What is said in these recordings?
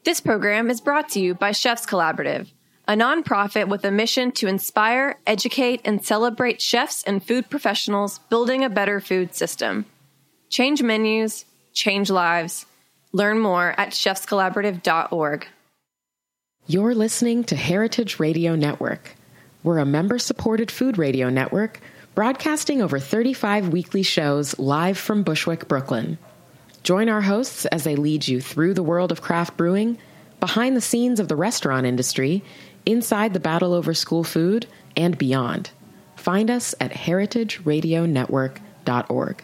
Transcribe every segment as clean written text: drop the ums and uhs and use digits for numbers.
This program is brought to you by Chefs Collaborative, a nonprofit with a mission to inspire, educate, and celebrate chefs and food professionals building a better food system. Change menus, change lives. Learn more at chefscollaborative.org. You're listening to Heritage Radio Network. We're a member-supported food radio network broadcasting over 35 weekly shows live from Bushwick, Brooklyn. Join our hosts as they lead you through the world of craft brewing, behind the scenes of the restaurant industry, inside the battle over school food, and beyond. Find us at heritageradionetwork.org.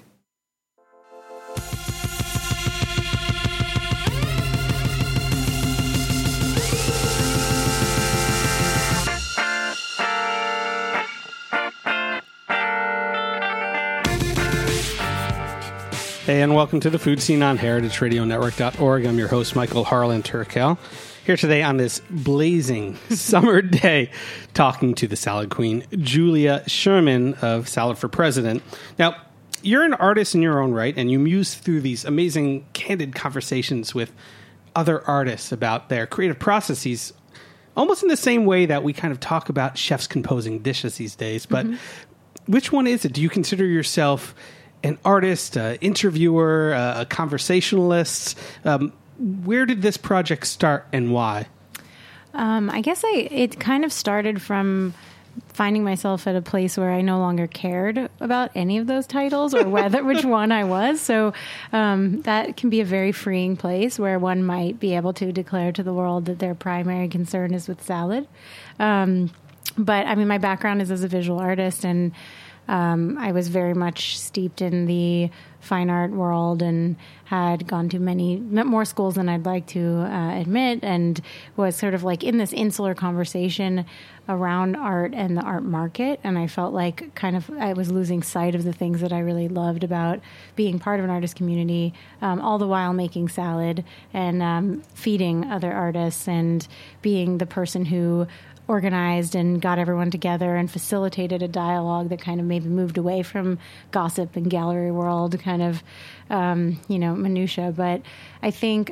Hey, and welcome to the Food Scene on heritageradionetwork.org. I'm your host, Michael Harlan Turkel, here today on this blazing summer day, talking to the salad queen, Julia Sherman of Salad for President. Now, you're an artist in your own right, and you muse through these amazing, candid conversations with other artists about their creative processes, almost in the same way that we kind of talk about chefs composing dishes these days. But which one is it? Do you consider yourself an artist, an interviewer, a conversationalist? Where did this project start and why? I guess it kind of started from finding myself at a place where I no longer cared about any of those titles or which one I was. So that can be a very freeing place where one might be able to declare to the world that their primary concern is with salad. But I mean, my background is as a visual artist, and I was very much steeped in the fine art world and had gone to many more schools than I'd like to admit, and was sort of like in this insular conversation around art and the art market. And I felt like I was losing sight of the things that I really loved about being part of an artist community, all the while making salad and feeding other artists and being the person who organized and got everyone together and facilitated a dialogue that kind of maybe moved away from gossip and gallery world kind of, minutia. But I think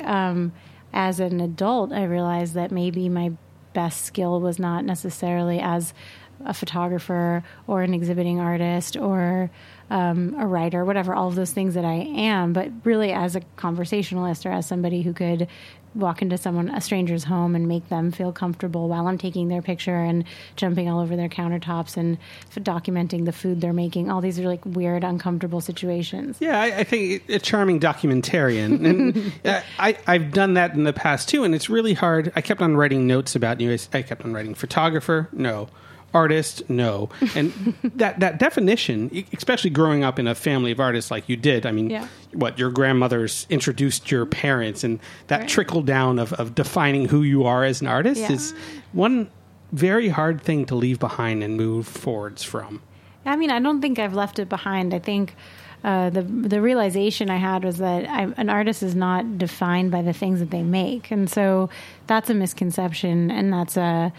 as an adult, I realized that maybe my best skill was not necessarily as a photographer or an exhibiting artist or a writer, whatever, all of those things that I am, but really as a conversationalist or as somebody who could walk into a stranger's home and make them feel comfortable while I'm taking their picture and jumping all over their countertops and documenting the food they're making. All these are like weird, uncomfortable situations. Yeah, I think a charming documentarian. And I've done that in the past too, and it's really hard. I kept on writing notes about you. I kept on writing photographer, no. Artist, no. And that definition, especially growing up in a family of artists like you did, I mean, your grandmothers introduced your parents, and that trickle down of defining who you are as an artist is one very hard thing to leave behind and move forwards from. I mean, I don't think I've left it behind. I think the realization I had was that an artist is not defined by the things that they make, and so that's a misconception, and that's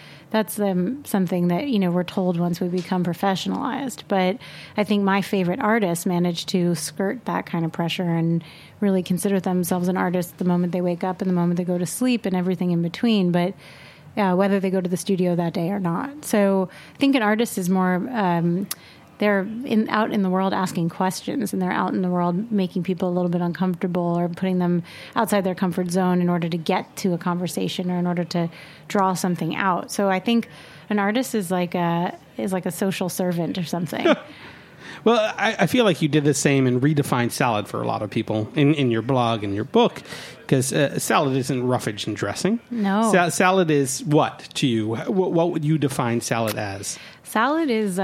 something that we're told once we become professionalized. But I think my favorite artists manage to skirt that kind of pressure and really consider themselves an artist the moment they wake up and the moment they go to sleep and everything in between. But whether they go to the studio that day or not. So I think an artist is more. They're out in the world asking questions, and they're out in the world making people a little bit uncomfortable or putting them outside their comfort zone in order to get to a conversation or in order to draw something out. So I think an artist is like a social servant or something. Well, I feel like you did the same and redefined salad for a lot of people in your blog and your book, because salad isn't roughage and dressing. No. Salad is what to you? What would you define salad as? Salad is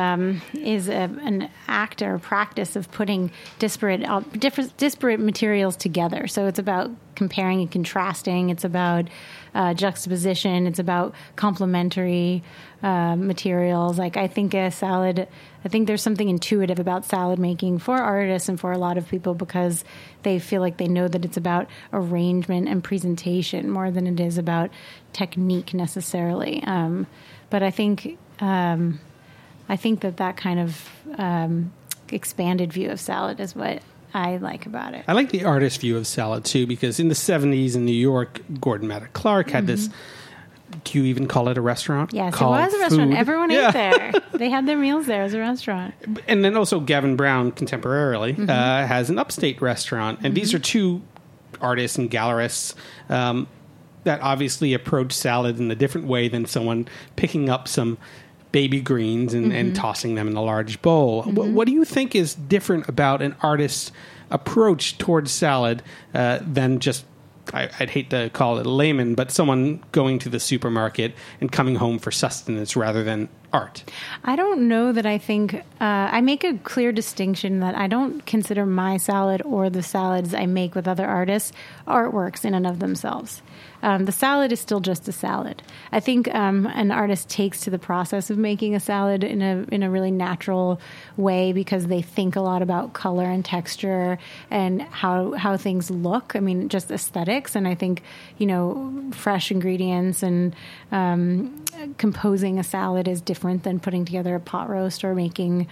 an act or practice of putting disparate materials together. So it's about comparing and contrasting. It's about juxtaposition. It's about complementary materials. Like I think there's something intuitive about salad making for artists and for a lot of people, because they feel like they know that it's about arrangement and presentation more than it is about technique necessarily. But I think that kind of expanded view of salad is what I like about it. I like the artist view of salad too, because in the 70s in New York, Gordon Maddox Clark had this. Do you even call it a restaurant? Yes, it called was a restaurant. Food? Everyone ate there. They had their meals there as a restaurant. And then also Gavin Brown, contemporarily, has an upstate restaurant. And these are two artists and gallerists that obviously approach salad in a different way than someone picking up some baby greens and tossing them in a large bowl. What do you think is different about an artist's approach towards salad than just, I'd hate to call it a layman, but someone going to the supermarket and coming home for sustenance rather than art? I don't know that I think I make a clear distinction that I don't consider my salad or the salads I make with other artists artworks in and of themselves. The salad is still just a salad. I think an artist takes to the process of making a salad in a really natural way because they think a lot about color and texture and how things look. I mean, just aesthetics. And I think, fresh ingredients and composing a salad is different than putting together a pot roast or making,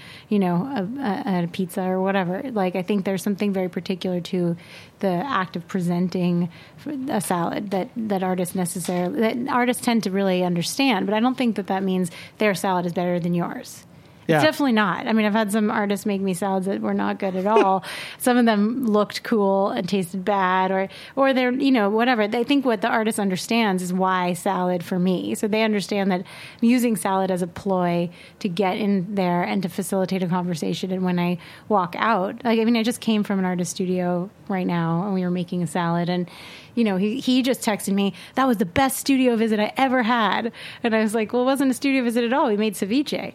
a pizza or whatever. Like, I think there's something very particular to the act of presenting a salad that artists tend to really understand. But I don't think that means their salad is better than yours. Yeah. It's definitely not. I mean, I've had some artists make me salads that were not good at all. Some of them looked cool and tasted bad, or they're, whatever. They think what the artist understands is why salad for me. So they understand that I'm using salad as a ploy to get in there and to facilitate a conversation. And when I walk out, I just came from an artist studio right now, and we were making a salad, and he just texted me, that was the best studio visit I ever had. And I was like, well, it wasn't a studio visit at all. We made ceviche,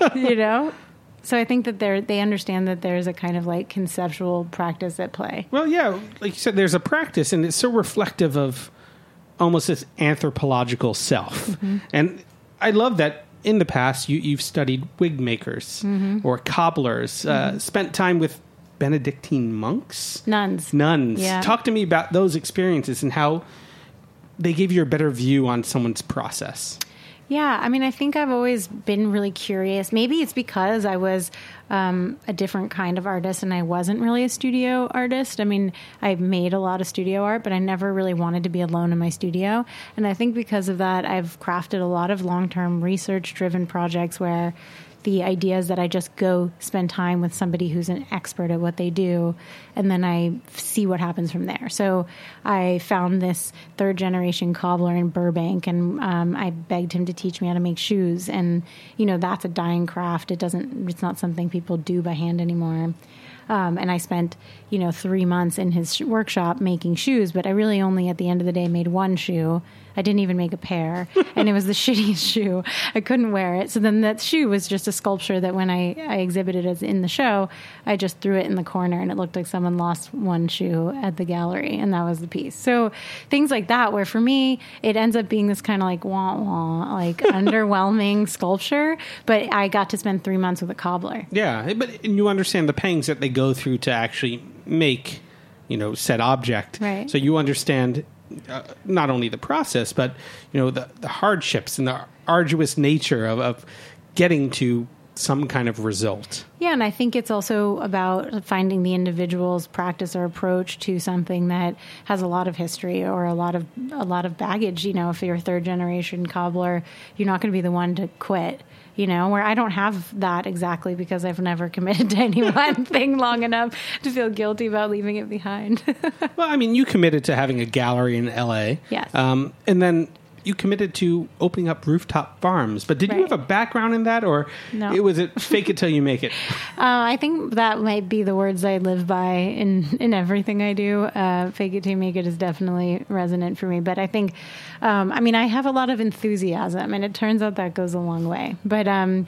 So I think that they understand that there's a kind of like conceptual practice at play. Well, yeah, like you said, there's a practice, and it's so reflective of almost this anthropological self. And I love that in the past you've studied wig makers or cobblers, spent time with Benedictine monks? Nuns. Yeah. Talk to me about those experiences and how they gave you a better view on someone's process. Yeah, I mean, I think I've always been really curious. Maybe it's because I was a different kind of artist and I wasn't really a studio artist. I mean, I made a lot of studio art, but I never really wanted to be alone in my studio. And I think because of that, I've crafted a lot of long-term research-driven projects where the idea is that I just go spend time with somebody who's an expert at what they do, and then I see what happens from there. So I found this third-generation cobbler in Burbank, and I begged him to teach me how to make shoes. And, that's a dying craft. It's not something people do by hand anymore. And I spent, 3 months in his workshop making shoes, but I really only at the end of the day made one shoe. I didn't even make a pair, and it was the shittiest shoe. I couldn't wear it. So then that shoe was just a sculpture that when I exhibited as in the show, I just threw it in the corner, and it looked like someone lost one shoe at the gallery, and that was the piece. So things like that, where for me, it ends up being this kind of like wah-wah, like underwhelming sculpture, but I got to spend 3 months with a cobbler. Yeah, and you understand the pangs that they go through to actually make, said object. Right. So you understand not only the process, but the hardships and the arduous nature of getting to some kind of result. Yeah, and I think it's also about finding the individual's practice or approach to something that has a lot of history or a lot of baggage. If you're a third generation cobbler, you're not going to be the one to quit. Where I don't have that exactly because I've never committed to any one thing long enough to feel guilty about leaving it behind. Well, I mean, you committed to having a gallery in LA. Yes. And then you committed to opening up rooftop farms. But did you have a background in that, or no. Was it fake it till you make it? I think that might be the words I live by in everything I do. Fake it till you make it is definitely resonant for me. But I think, I have a lot of enthusiasm, and it turns out that goes a long way. But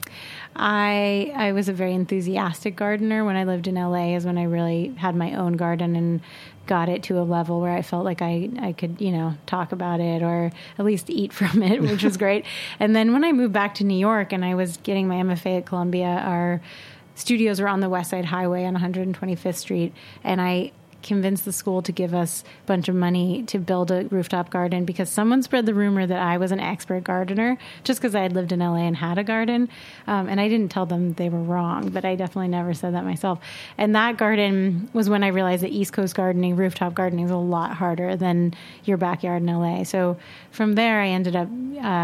I was a very enthusiastic gardener when I lived in LA, is when I really had my own garden and got it to a level where I felt like I could, talk about it or at least eat from it, which was great. And then when I moved back to New York and I was getting my MFA at Columbia, our studios were on the West Side Highway on 125th Street. And I convinced the school to give us a bunch of money to build a rooftop garden because someone spread the rumor that I was an expert gardener just because I had lived in LA and had a garden. And I didn't tell them they were wrong, but I definitely never said that myself. And that garden was when I realized that East Coast gardening, rooftop gardening is a lot harder than your backyard in LA. So from there, I ended up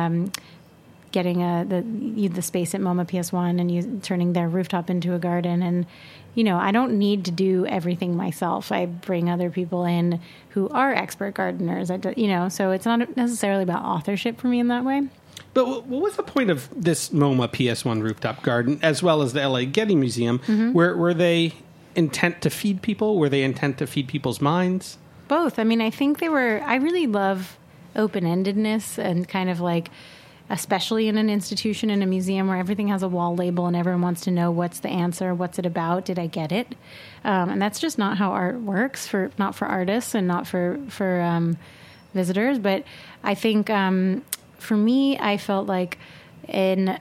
getting the space at MoMA PS1 and turning their rooftop into a garden. And, I don't need to do everything myself. I bring other people in who are expert gardeners, so it's not necessarily about authorship for me in that way. But what was the point of this MoMA PS1 rooftop garden, as well as the LA Getty Museum? Mm-hmm. Were they intent to feed people? Were they intent to feed people's minds? Both. I mean, I think I really love open-endedness and kind of like, especially in an institution, in a museum where everything has a wall label and everyone wants to know what's the answer, what's it about, did I get it? And that's just not how art works, not for artists and not for visitors. But I think for me, I felt like in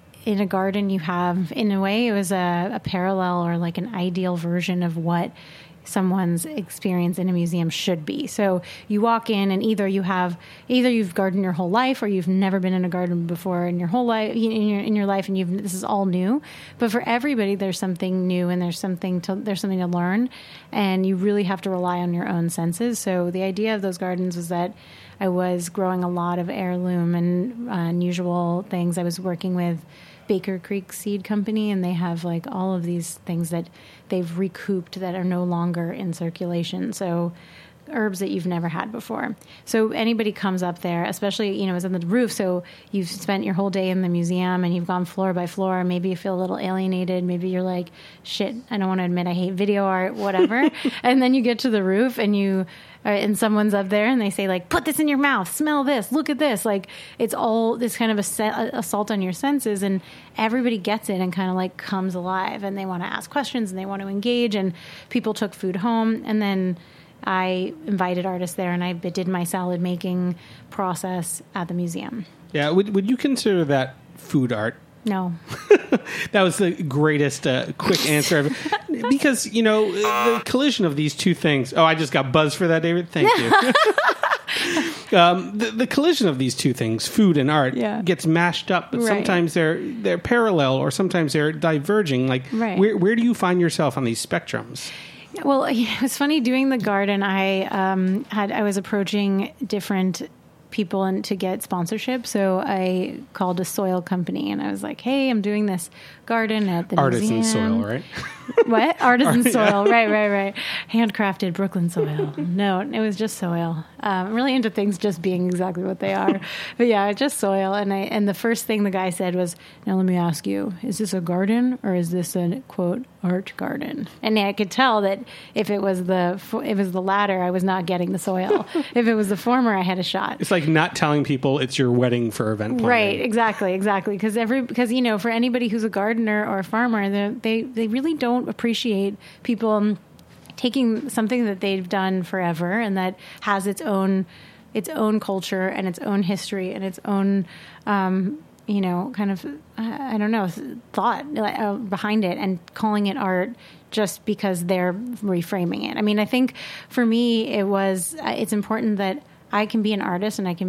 a garden you have, in a way, it was a parallel or like an ideal version of what someone's experience in a museum should be. So you walk in and either you've gardened your whole life or you've never been in a garden before in your whole life, in your life, and this is all new. But for everybody, there's something new and there's something to learn, and you really have to rely on your own senses. So the idea of those gardens was that I was growing a lot of heirloom and unusual things. I was working with Baker Creek Seed Company, and they have like all of these things that they've recouped that are no longer in circulation. So herbs that you've never had before. So anybody comes up there, especially, it's on the roof. So you've spent your whole day in the museum and you've gone floor by floor. Maybe you feel a little alienated. Maybe you're like, shit, I don't want to admit I hate video art, whatever. And then you get to the roof and someone's up there and they say like, put this in your mouth, smell this, look at this. Like it's all this kind of assault on your senses, and everybody gets it and kind of like comes alive, and they want to ask questions and they want to engage, and people took food home. And then I invited artists there and I did my salad making process at the museum. Yeah. Would you consider that food art? No. That was the greatest quick answer ever. Because, the collision of these two things. Oh, I just got buzzed for that, David. Thank you. The collision of these two things, food and art, gets mashed up. But sometimes they're parallel or sometimes they're diverging. Like, where do you find yourself on these spectrums? Well, it was funny doing the garden. I was approaching different people and to get sponsorship. So I called a soil company and I was like, hey, I'm doing this garden at the Artisan museum. Soil, right? What? Artisan soil. Right. Handcrafted Brooklyn soil. No, it was just soil. I'm really into things just being exactly what they are. But yeah, just soil. And the first thing the guy said was, now let me ask you, is this a garden or is this a, quote, art garden? And I could tell that if it was the latter, I was not getting the soil. If it was the former, I had a shot. It's like not telling people it's your wedding for event planning. Right, exactly. Because for anybody who's a gardener or a farmer, they really don't appreciate people taking something that they've done forever and that has its own culture and its own history and its own kind of thought behind it, and calling it art just because they're reframing it. I mean, I think for me it's important that I can be an artist and I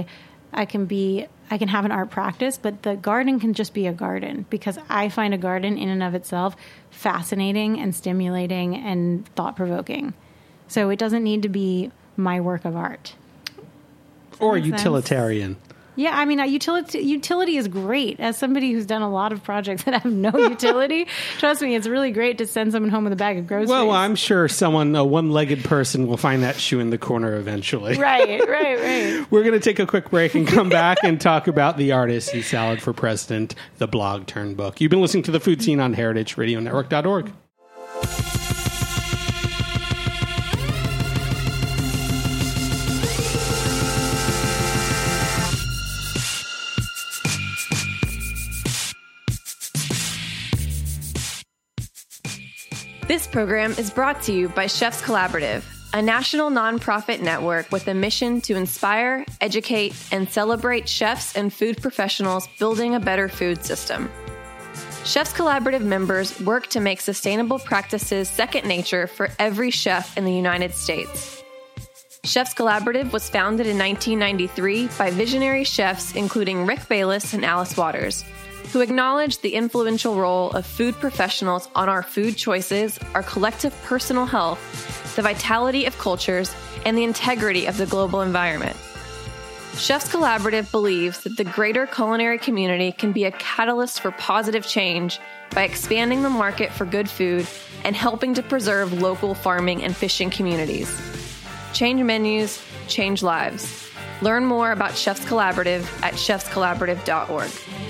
can have an art practice, but the garden can just be a garden, because I find a garden in and of itself fascinating and stimulating and thought-provoking. So it doesn't need to be my work of art. Or utilitarian. Yeah, I mean, utility is great. As somebody who's done a lot of projects that have no utility, trust me, it's really great to send someone home with a bag of groceries. Well, I'm sure a one-legged person will find that shoe in the corner eventually. Right. We're going to take a quick break and come back and talk about The Artist and Salad for President, the blog turned book. You've been listening to The Food Scene on heritageradionetwork.org. This program is brought to you by Chefs Collaborative, a national nonprofit network with a mission to inspire, educate, and celebrate chefs and food professionals building a better food system. Chefs Collaborative members work to make sustainable practices second nature for every chef in the United States. Chefs Collaborative was founded in 1993 by visionary chefs including Rick Bayless and Alice Waters, who acknowledged the influential role of food professionals on our food choices, our collective personal health, the vitality of cultures, and the integrity of the global environment. Chefs Collaborative believes that the greater culinary community can be a catalyst for positive change by expanding the market for good food and helping to preserve local farming and fishing communities. Change menus, change lives. Learn more about Chefs Collaborative at chefscollaborative.org.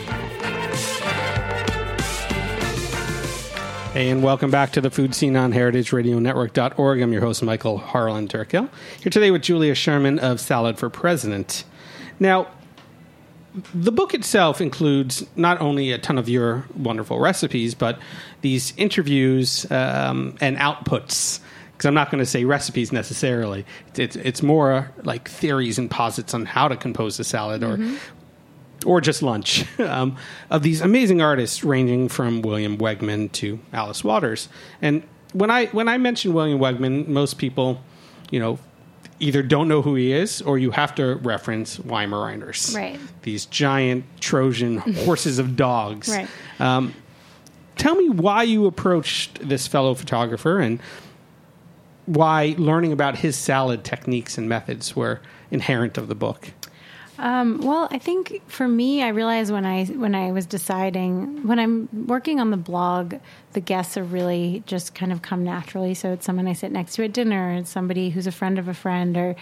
Hey, and welcome back to the Food Scene on heritageradionetwork.org. I'm your host, Michael Harlan Turkel, here today with Julia Sherman of Salad for President. Now, the book itself includes not only a ton of your wonderful recipes, but these interviews and outputs. Because I'm not going to say recipes necessarily. It's more like theories and posits on how to compose a salad or just lunch of these amazing artists ranging from William Wegman to Alice Waters. And when I mention William Wegman, most people, either don't know who he is or you have to reference Weimaraners. Right. These giant Trojan horses of dogs. Right. Tell me why you approached this fellow photographer and why learning about his salad techniques and methods were inherent of the book. Well, I think for me, I realized when I was deciding, when I'm working on the blog, the guests are really just kind of come naturally. So it's someone I sit next to at dinner, it's somebody who's a friend of a friend, or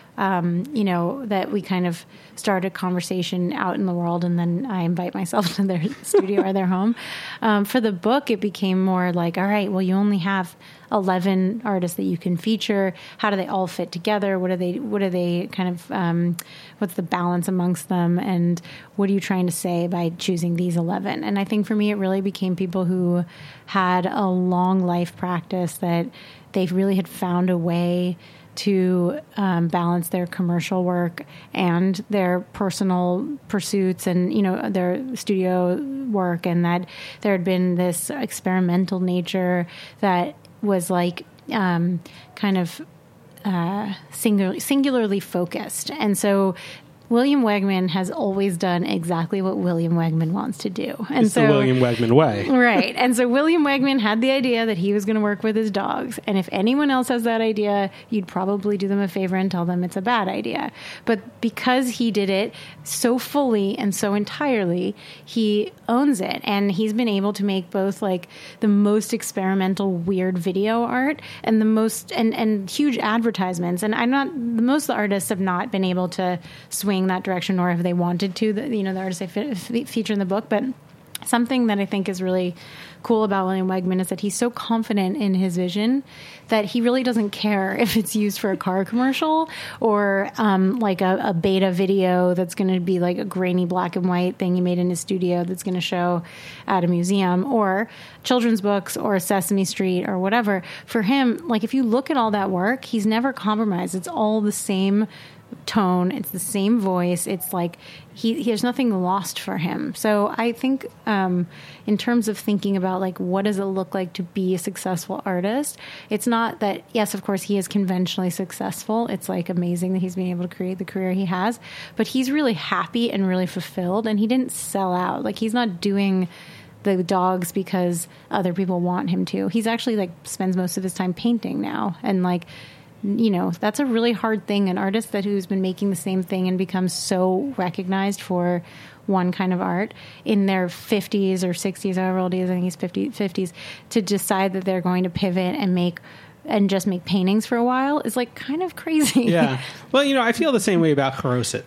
that we kind of start a conversation out in the world, and then I invite myself to their studio or their home. For the book, it became more like, all right, well, you only have 11 artists that you can feature. How do they all fit together? What are they kind of, what's the balance amongst them? And what are you trying to say by choosing these 11? And I think for me, it really became people who had a long life practice, that they really had found a way to balance their commercial work and their personal pursuits and, their studio work, and that there had been this experimental nature that was like kind of singularly focused. And so William Wegman has always done exactly what William Wegman wants to do. And it's the William Wegman way. Right. And so William Wegman had the idea that he was going to work with his dogs. And if anyone else has that idea, you'd probably do them a favor and tell them it's a bad idea. But because he did it so fully and so entirely, he owns it. And he's been able to make both like the most experimental, weird video art and the most and huge advertisements. And most of the artists have not been able to swing that direction, or if they wanted to, the artists I feature in the book. But something that I think is really cool about William Wegman is that he's so confident in his vision that he really doesn't care if it's used for a car commercial or like a beta video that's going to be like a grainy black and white thing he made in his studio that's going to show at a museum, or children's books or Sesame Street or whatever. For him, like if you look at all that work, he's never compromised. It's all the same tone, it's the same voice. It's like there's nothing lost for him. So I think in terms of thinking about like what does it look like to be a successful artist, it's not that, yes, of course he is conventionally successful. It's like amazing that he's been able to create the career he has, but he's really happy and really fulfilled, and he didn't sell out. Like he's not doing the dogs because other people want him to. He's actually like spends most of his time painting now, and like that's a really hard thing. An artist who's been making the same thing and becomes so recognized for one kind of art in their 50s or 60s, however old he is, I think he's 50s, to decide that they're going to pivot and just make paintings for a while is like kind of crazy. Yeah. Well, I feel the same way about Haroset.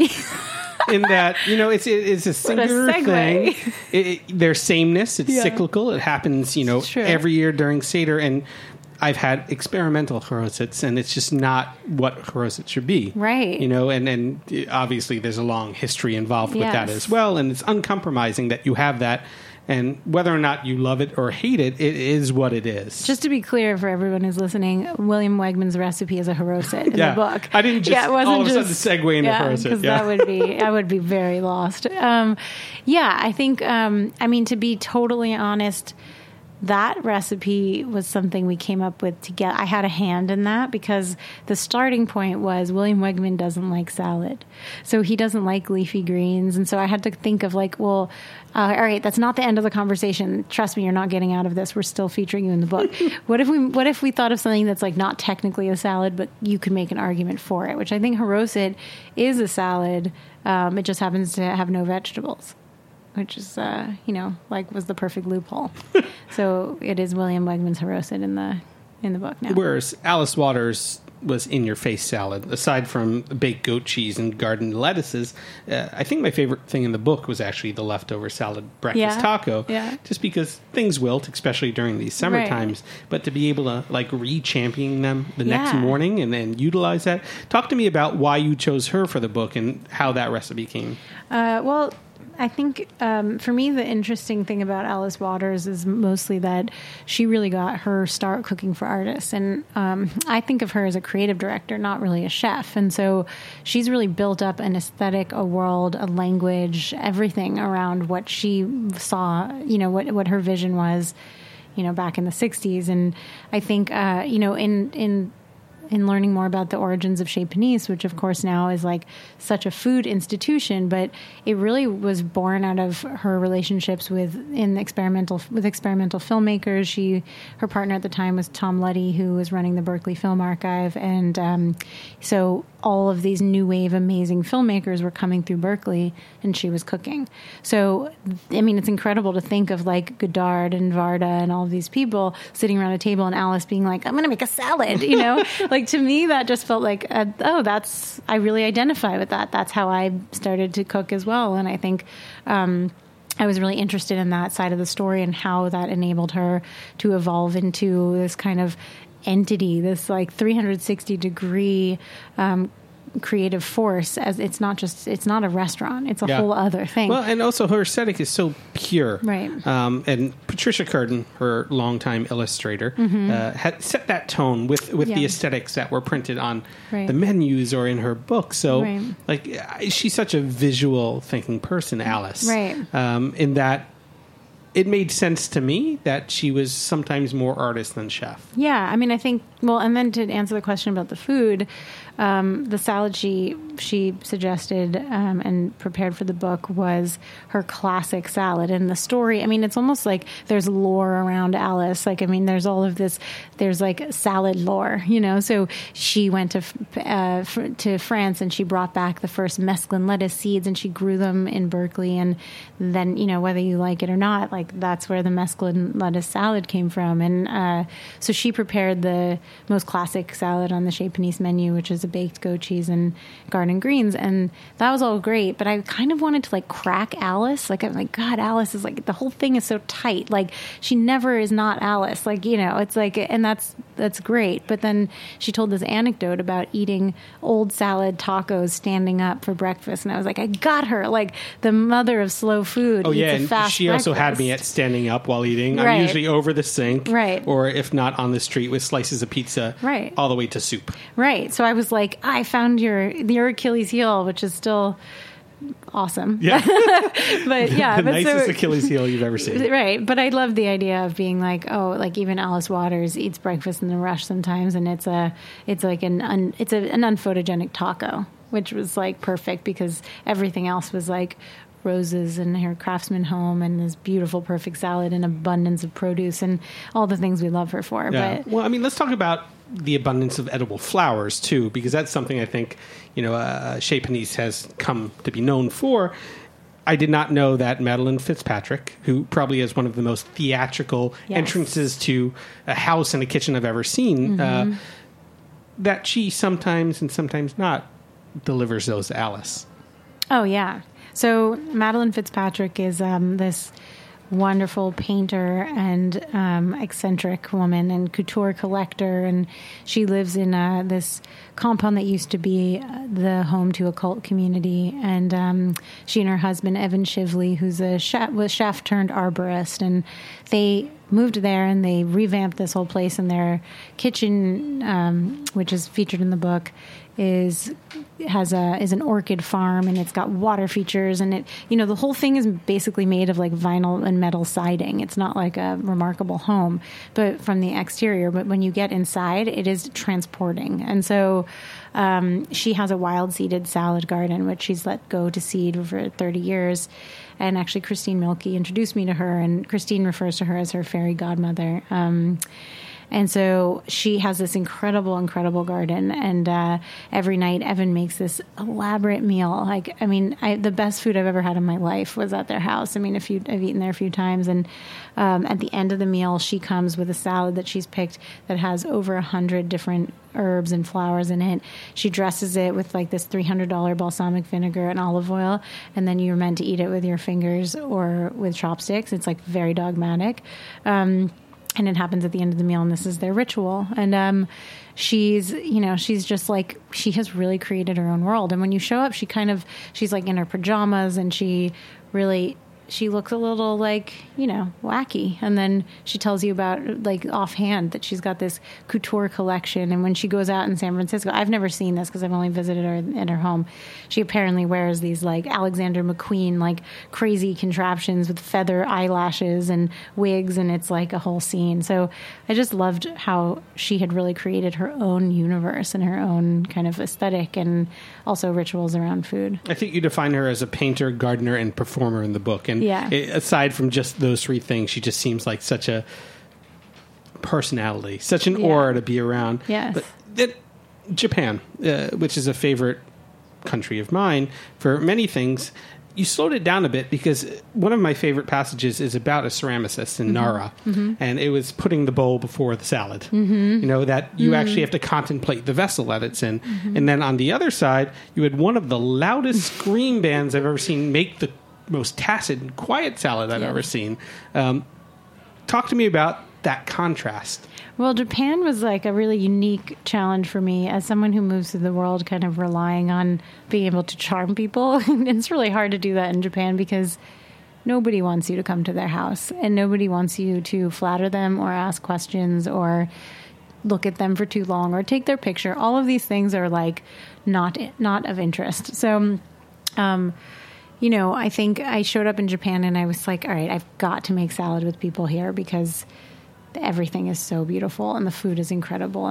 In that, it's a singular thing. There's sameness. It's cyclical. It happens, every year during Seder. And I've had experimental Harosets, and it's just not what Haroset should be. Right. And obviously there's a long history involved with that as well. And it's uncompromising that you have that And whether or not you love it or hate it, it is what it is. Just to be clear for everyone who's listening, William Wegman's recipe is a haroset in the book. I didn't just all of a sudden segue into haroset. Because I would be very lost. I think, to be totally honest, that recipe was something we came up with together. I had a hand in that because the starting point was William Wegman doesn't like salad. So he doesn't like leafy greens. And so I had to think of all right, that's not the end of the conversation. Trust me, you're not getting out of this. We're still featuring you in the book. What if we thought of something that's not technically a salad, but you could make an argument for it, which I think haroset is a salad. It just happens to have no vegetables, which is, was the perfect loophole. So it is William Wegman's haroset in the book now. Whereas Alice Waters was in-your-face salad. Aside from baked goat cheese and garden lettuces, I think my favorite thing in the book was actually the leftover salad breakfast taco. Yeah. Just because things wilt, especially during these summer times. But to be able to re-champion them the next morning and then utilize that. Talk to me about why you chose her for the book and how that recipe came. I think for me, the interesting thing about Alice Waters is mostly that she really got her start cooking for artists. And I think of her as a creative director, not really a chef. And so she's really built up an aesthetic, a world, a language, everything around what she saw, what her vision was, back in the 60s. And I think, in learning more about the origins of Chez Panisse, which of course now is such a food institution, but it really was born out of her relationships with experimental filmmakers. Her partner at the time was Tom Luddy, who was running the Berkeley Film Archive, and so all of these new wave amazing filmmakers were coming through Berkeley, and she was cooking. So, it's incredible to think of Godard and Varda and all of these people sitting around a table and Alice being like, I'm going to make a salad, to me, that just felt like, I really identify with that. That's how I started to cook as well. And I think I was really interested in that side of the story and how that enabled her to evolve into this kind of entity, this 360-degree creative force. As it's not a restaurant, it's a whole other thing. Well, and also her aesthetic is so pure, right? And Patricia Curtin, her longtime illustrator, had set that tone with the aesthetics that were printed on the menus or in her book. So she's such a visual thinking person, Alice, right? In that it made sense to me that she was sometimes more artist than chef. Yeah, I think, and then to answer the question about the food, the salad she suggested and prepared for the book was her classic salad. And the story, it's almost like there's lore around Alice. There's all of this, there's salad lore, So she went to France and she brought back the first mesclun lettuce seeds and she grew them in Berkeley. And then, whether you like it or not, that's where the mesclun lettuce salad came from. And so she prepared the most classic salad on the Chez Panisse menu, which is a baked goat cheese and garden greens. And that was all great. But I kind of wanted to crack Alice. I'm like, God, Alice is the whole thing is so tight. She never is not Alice. It's and that's great. But then she told this anecdote about eating old salad tacos standing up for breakfast. And I was like, I got her. The mother of slow food. Oh, yeah. And she also had me at standing up while eating. Right. I'm usually over the sink. Right. Or if not, on the street with slices of pizza. Right. All the way to soup. Right. So I was like, I found your Achilles heel, which is still awesome. Yeah. But yeah. The nicest Achilles heel you've ever seen. Right. But I love the idea of being even Alice Waters eats breakfast in a rush sometimes, and it's an unphotogenic taco, which was perfect because everything else was roses and her craftsman home and this beautiful perfect salad and abundance of produce and all the things we love her for. Yeah. But let's talk about the abundance of edible flowers too, because that's something I think Chez Panisse has come to be known for. I did not know that Madeline Fitzpatrick, who probably has one of the most theatrical entrances to a house and a kitchen I've ever seen, that she sometimes and sometimes not delivers those to Alice. Oh yeah. So Madeline Fitzpatrick is this wonderful painter and eccentric woman and couture collector, and she lives in this compound that used to be the home to a cult community. And she and her husband Evan Shively, who's a chef turned arborist, and they moved there and they revamped this whole place. And their kitchen, which is featured in the book, is an orchid farm, and it's got water features, and it, the whole thing is basically made of like vinyl and metal siding. It's not like a remarkable home, but from the exterior. But when you get inside, it is transporting. And so she has a wild seeded salad garden, which she's let go to seed over 30 years. And actually, Christine Mielke introduced me to her, and Christine refers to her as her fairy godmother. And so she has this incredible, incredible garden. And every night, Evan makes this elaborate meal. The best food I've ever had in my life was at their house. I've eaten there a few times. And at the end of the meal, she comes with a salad that she's picked that has over 100 different herbs and flowers in it. She dresses it with like this $300 balsamic vinegar and olive oil. And then you're meant to eat it with your fingers or with chopsticks. It's like very dogmatic. And it happens at the end of the meal, and this is their ritual. And she's just like, she has really created her own world. And when you show up, she's like in her pajamas, and she looks a little like, wacky. And then she tells you about, like, offhand that she's got this couture collection. And when she goes out in San Francisco, I've never seen this because I've only visited her in her home. She apparently wears these, like, Alexander McQueen, like, crazy contraptions with feather eyelashes and wigs. And it's like a whole scene. So I just loved how she had really created her own universe and her own kind of aesthetic and also rituals around food. I think you define her as a painter, gardener, and performer in the book. And aside from just those three things, she just seems like such a personality, such an aura to be around. Yes. But Japan, which is a favorite country of mine for many things, you slowed it down a bit because one of my favorite passages is about a ceramicist in Nara, and it was putting the bowl before the salad. That you actually have to contemplate the vessel that it's in. And then on the other side, you had one of the loudest scream bands I've ever seen make the most tacit and quiet salad I've ever seen. Talk to me about that contrast. Well, Japan was like a really unique challenge for me as someone who moves through the world kind of relying on being able to charm people. It's really hard to do that in Japan because nobody wants you to come to their house, and nobody wants you to flatter them or ask questions or look at them for too long or take their picture. All of these things are like not of interest. So, I think I showed up in Japan and I was like, all right, I've got to make salad with people here because everything is so beautiful and the food is incredible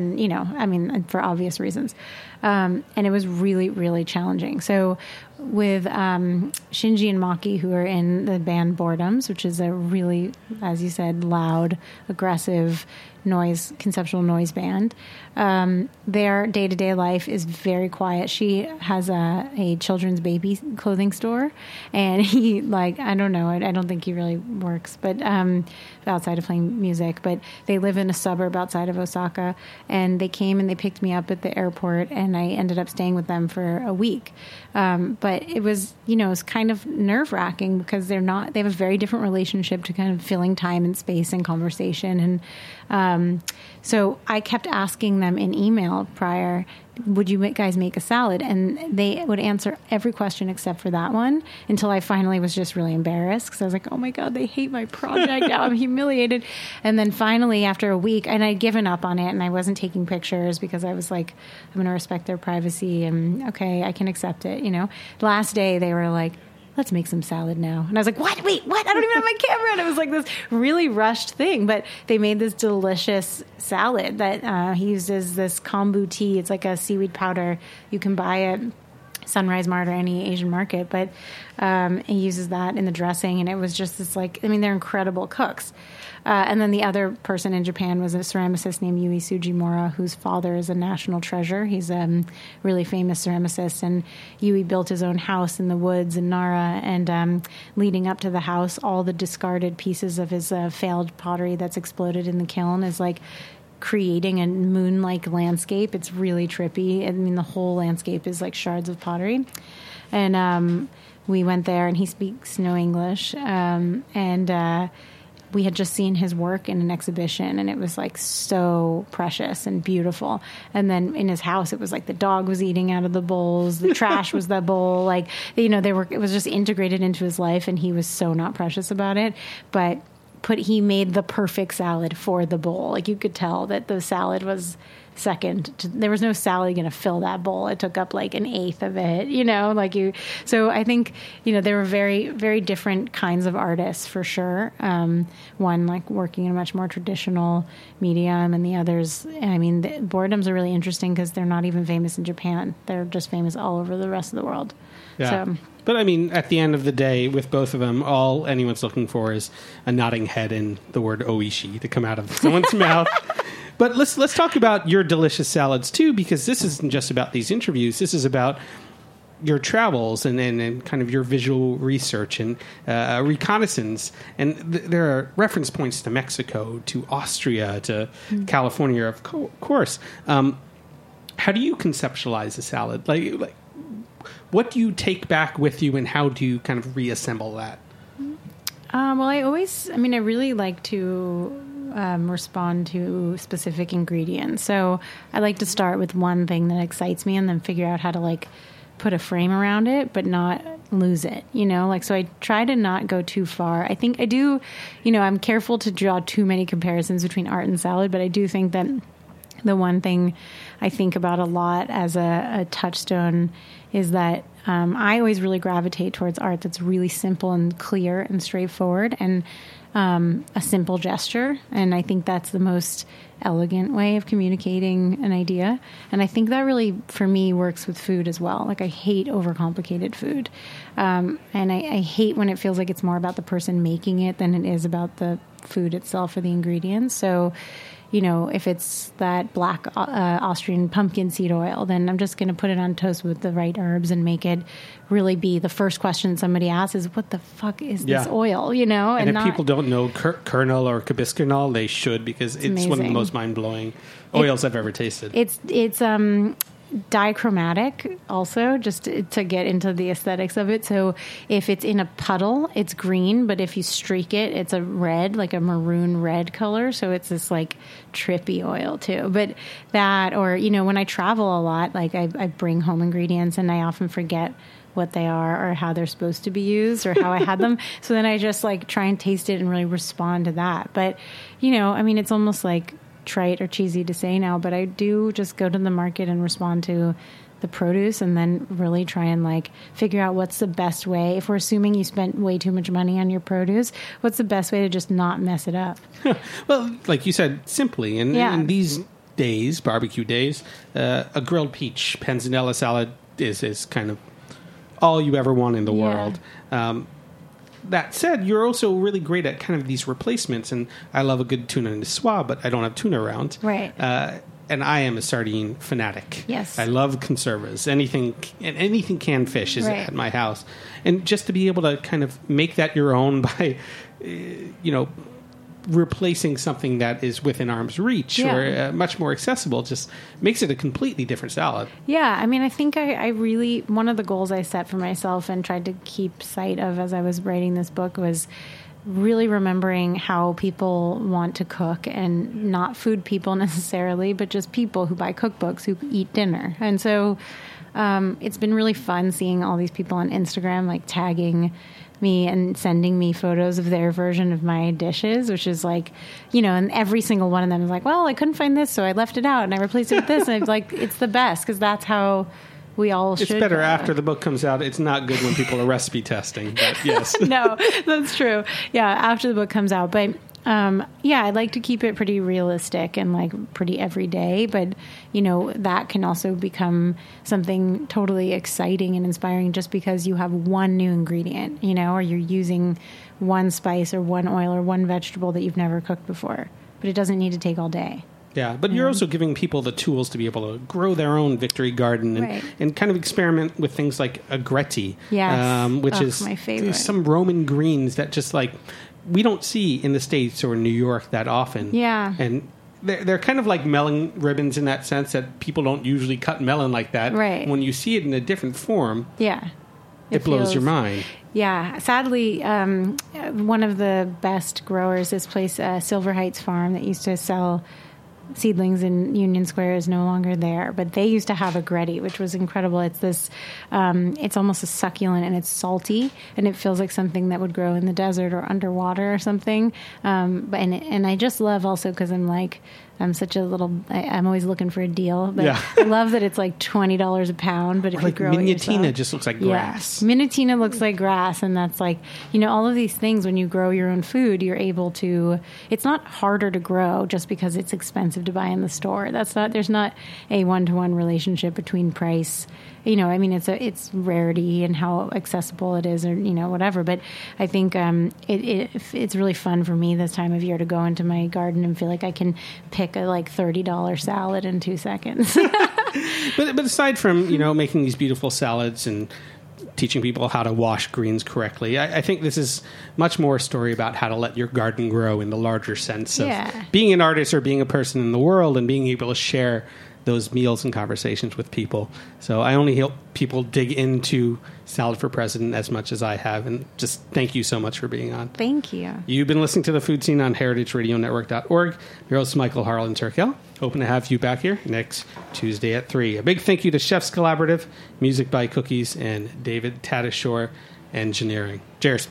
and for obvious reasons. And it was really, really challenging. So with Shinji and Maki, who are in the band Boredoms, which is a really, as you said, loud, aggressive conceptual noise band. Their day-to-day life is very quiet. She has a children's baby clothing store, and he, I don't know, I don't think he really works, but outside of playing music, but they live in a suburb outside of Osaka, and they came and they picked me up at the airport, and I ended up staying with them for a week. But it was, it was kind of nerve-wracking because they have a very different relationship to kind of filling time and space and conversation. And so I kept asking them in email prior, would you guys make a salad? And they would answer every question except for that one until I finally was just really embarrassed because I was like, oh my God, they hate my project. Now I'm humiliated. And then finally, after a week, and I'd given up on it and I wasn't taking pictures because I was like, I'm going to respect their privacy and okay, I can accept it. Last day they were like, let's make some salad now. And I was like, what? Wait, what? I don't even have my camera. And it was like this really rushed thing. But they made this delicious salad that he uses this kombu tea. It's like a seaweed powder. You can buy it Sunrise Mart or any Asian market. But he uses that in the dressing. And it was just this they're incredible cooks. And then the other person in Japan was a ceramicist named Yui Sujimura, whose father is a national treasure. He's a really famous ceramicist, and Yui built his own house in the woods in Nara, and leading up to the house, all the discarded pieces of his failed pottery that's exploded in the kiln is like creating a moon-like landscape. It's really trippy. The whole landscape is like shards of pottery. And we went there, and he speaks no English. We had just seen his work in an exhibition, and it was like so precious and beautiful. And then in his house, it was like the dog was eating out of the bowls, the trash was the bowl, like, you know, it was just integrated into his life, and he was so not precious about it. But he made the perfect salad for the bowl. Like, you could tell that the salad was second. There was no salad going to fill that bowl. It took up like an eighth of it, you know, so I think, you know, there were very, very different kinds of artists for sure. One like working in a much more traditional medium, and the others, I mean, the Boredoms are really interesting because they're not even famous in Japan. They're just famous all over the rest of the world. Yeah. So, but I mean, at the end of the day, with both of them, all anyone's looking for is a nodding head and the word oishi to come out of someone's mouth. But let's talk about your delicious salads too, because this isn't just about these interviews. This is about your travels and kind of your visual research and reconnaissance. And there are reference points to Mexico, to Austria, to California, of course. How do you conceptualize a salad? Like, what do you take back with you, and how do you kind of reassemble that? Well, I really like to respond to specific ingredients. So I like to start with one thing that excites me, and then figure out how to like put a frame around it, but not lose it, you know? Like, so I try to not go too far. I think I do, you know, I'm careful to draw too many comparisons between art and salad, but I do think that the one thing I think about a lot as a touchstone is that I always really gravitate towards art that's really simple and clear and straightforward, and a simple gesture. And I think that's the most elegant way of communicating an idea. And I think that really, for me, works with food as well. Like, I hate overcomplicated food. And I hate when it feels like it's more about the person making it than it is about the food itself or the ingredients. So, you know, if it's that black Austrian pumpkin seed oil, then I'm just going to put it on toast with the right herbs and make it really be the first question somebody asks is, what the fuck is this oil, you know? And if people don't know kernel or Kibiskenol, they should, because it's one of the most mind-blowing oils I've ever tasted. It's dichromatic also, just to get into the aesthetics of it. So if it's in a puddle, it's green, but if you streak it, it's a red, like a maroon red color. So it's this like trippy oil too. But that, or, you know, when I travel a lot, like I bring home ingredients and I often forget what they are or how they're supposed to be used or how I had them. So then I just like try and taste it and really respond to that. But, you know, I mean, it's almost like trite or cheesy to say now, but I do just go to the market and respond to the produce, and then really try and like figure out what's the best way. If we're assuming you spent way too much money on your produce, what's the best way to just not mess it up? Well, like you said, simply. And in these days, barbecue days, a grilled peach panzanella salad is kind of all you ever want in the world. That said, you're also really great at kind of these replacements, and I love a good tuna niçoise, but I don't have tuna around. Right. And I am a sardine fanatic. Yes. I love conservas. Anything canned fish is at my house. And just to be able to kind of make that your own by, you know, replacing something that is within arm's reach or much more accessible just makes it a completely different salad. Yeah, I mean, I think I really, one of the goals I set for myself and tried to keep sight of as I was writing this book was really remembering how people want to cook, and not food people necessarily, but just people who buy cookbooks, who eat dinner. And so it's been really fun seeing all these people on Instagram like tagging me and sending me photos of their version of my dishes, which is like, you know, and every single one of them is like, well, I couldn't find this, so I left it out and I replaced it with this. And it's like, it's the best, because that's how we all should. It's better after the book comes out. It's not good when people are recipe testing, but yes. No, that's true. Yeah, after the book comes out. But I'd like to keep it pretty realistic and like pretty everyday, but you know, that can also become something totally exciting and inspiring just because you have one new ingredient, you know, or you're using one spice or one oil or one vegetable that you've never cooked before, but it doesn't need to take all day. Yeah, but you're also giving people the tools to be able to grow their own victory garden and kind of experiment with things like agretti, which is my favorite. Some Roman greens that just like we don't see in the States or New York that often. Yeah. And they're kind of like melon ribbons in that sense that people don't usually cut melon like that. Right. When you see it in a different form. Yeah. It blows your mind. Yeah. Sadly, one of the best growers, this place, Silver Heights Farm, that used to sell seedlings in Union Square, is no longer there, but they used to have a Greddy, which was incredible. It's this, it's almost a succulent, and it's salty, and it feels like something that would grow in the desert or underwater or something. And I just love also, because I'm such a little, I'm always looking for a deal, but I love that it's like $20 a pound. But if you grow it yourself, Minutina just looks like grass. Minutina looks like grass, and that's like, all of these things, when you grow your own food, you're able to, it's not harder to grow just because it's expensive to buy in the store. There's not a one-to-one relationship between price. It's rarity and how accessible it is, or whatever. But I think it's really fun for me this time of year to go into my garden and feel like I can pick a $30 salad in 2 seconds. But aside from making these beautiful salads and teaching people how to wash greens correctly, I think this is much more a story about how to let your garden grow in the larger sense of being an artist or being a person in the world and being able to share those meals and conversations with people. So I only hope people dig into Salad for President as much as I have, and just thank you so much for being on. Thank you. You've been listening to The Food Scene on heritageradionetwork.org. Your host, Michael Harlan Turkel. Hoping to have you back here next Tuesday at 3. A big thank you to Chefs Collaborative, Music by Cookies, and David Tatasciore Engineering. Cheers.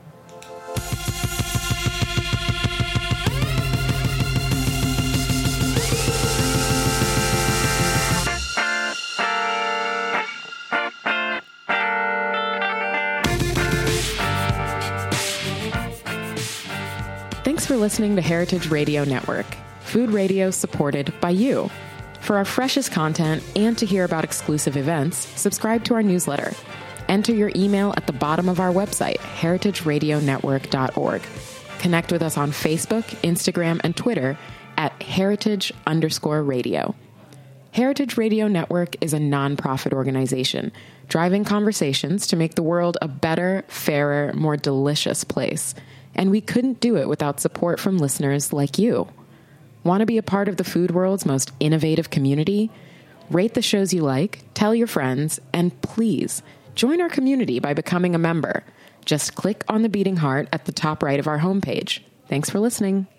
Thanks for listening to Heritage Radio Network, food radio supported by you. For our freshest content and to hear about exclusive events, subscribe to our newsletter. Enter your email at the bottom of our website, heritageradionetwork.org. Connect with us on Facebook, Instagram, and Twitter at heritage_radio. Heritage Radio Network is a nonprofit organization driving conversations to make the world a better, fairer, more delicious place. And we couldn't do it without support from listeners like you. Want to be a part of the food world's most innovative community? Rate the shows you like, tell your friends, and please join our community by becoming a member. Just click on the beating heart at the top right of our homepage. Thanks for listening.